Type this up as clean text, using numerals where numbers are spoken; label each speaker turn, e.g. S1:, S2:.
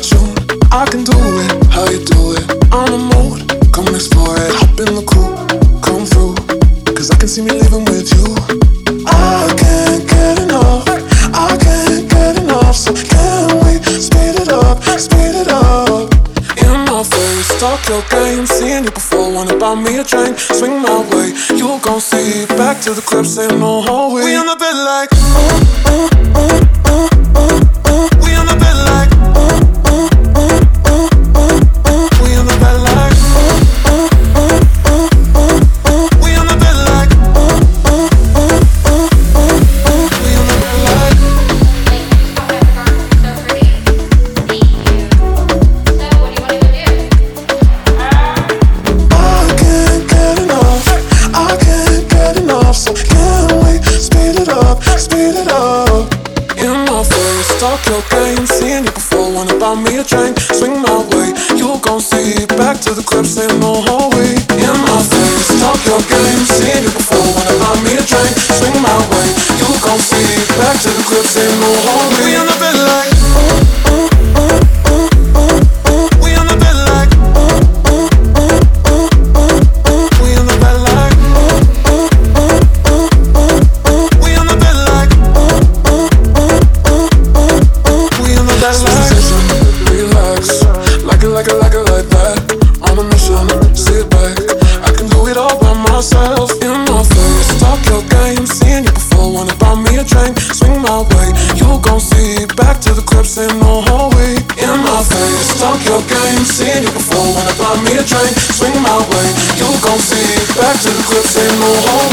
S1: shoot. I can do it, how you do it. On the mood, come explore it. Hop in the coupe, come through. Cause I can see me leaving with you. I can't get enough, I can't get enough. So can we speed it up, speed it up? In my face, talk your game. Seeing you before, wanna buy me a drink. Swing my way, you gon' see. Back to the crib, say no hallway. We on the bed like we on the bed like we on the bed like we on the bed like we on the bed like. I can't get enough, I can't get enough. So can we speed it up, speed it up? In my face, talk your game. Seeing you before, wanna buy me a drink. Swing my way, you gon' see. Back to the crib, say no hallway. In my face, talk your game. Seeing you before, wanna buy me a drink. Swing my way, you gon' see. Back to the crib, say no hallway. We on the bed like we on the bed like we on the bed like we on the bed like we on the bed like. Relax, like it like that. On a mission, sit back. I can do it all by myself. In my face, talk your game. Seeing you before, wanna buy me a drink. Swing my way, you gon' see. Back to the crib, say no hallway. In my face, talk your game. Seeing you before, wanna buy me a drink. Swing my way, you gon' see. Back to the crib, say no hallway.